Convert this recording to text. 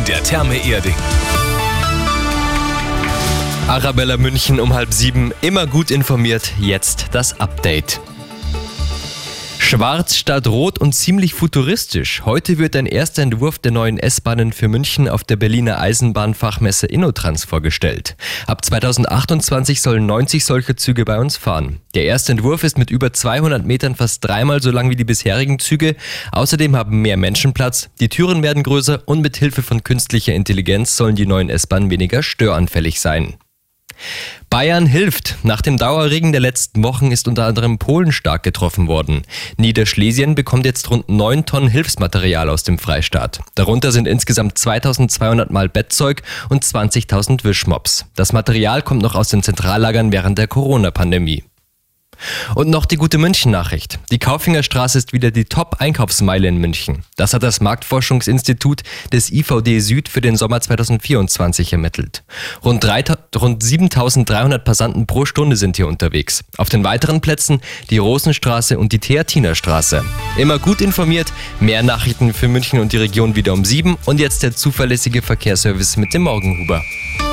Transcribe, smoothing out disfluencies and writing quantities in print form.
der Therme Erding. Arabella München um 6:30, immer gut informiert, jetzt das Update. Schwarz statt Rot und ziemlich futuristisch. Heute wird ein erster Entwurf der neuen S-Bahnen für München auf der Berliner Eisenbahnfachmesse InnoTrans vorgestellt. Ab 2028 sollen 90 solcher Züge bei uns fahren. Der erste Entwurf ist mit über 200 Metern fast dreimal so lang wie die bisherigen Züge. Außerdem haben mehr Menschen Platz, die Türen werden größer und mit Hilfe von künstlicher Intelligenz sollen die neuen S-Bahnen weniger störanfällig sein. Bayern hilft. Nach dem Dauerregen der letzten Wochen ist unter anderem Polen stark getroffen worden. Niederschlesien bekommt jetzt rund 9 Tonnen Hilfsmaterial aus dem Freistaat. Darunter sind insgesamt 2200 Mal Bettzeug und 20.000 Wischmops. Das Material kommt noch aus den Zentrallagern während der Corona-Pandemie. Und noch die gute München-Nachricht. Die Kaufingerstraße ist wieder die Top-Einkaufsmeile in München. Das hat das Marktforschungsinstitut des IVD Süd für den Sommer 2024 ermittelt. Rund 7.300 Passanten pro Stunde sind hier unterwegs. Auf den weiteren Plätzen die Rosenstraße und die Theatinerstraße. Immer gut informiert, mehr Nachrichten für München und die Region wieder um 7 und jetzt der zuverlässige Verkehrsservice mit dem Morgenhuber.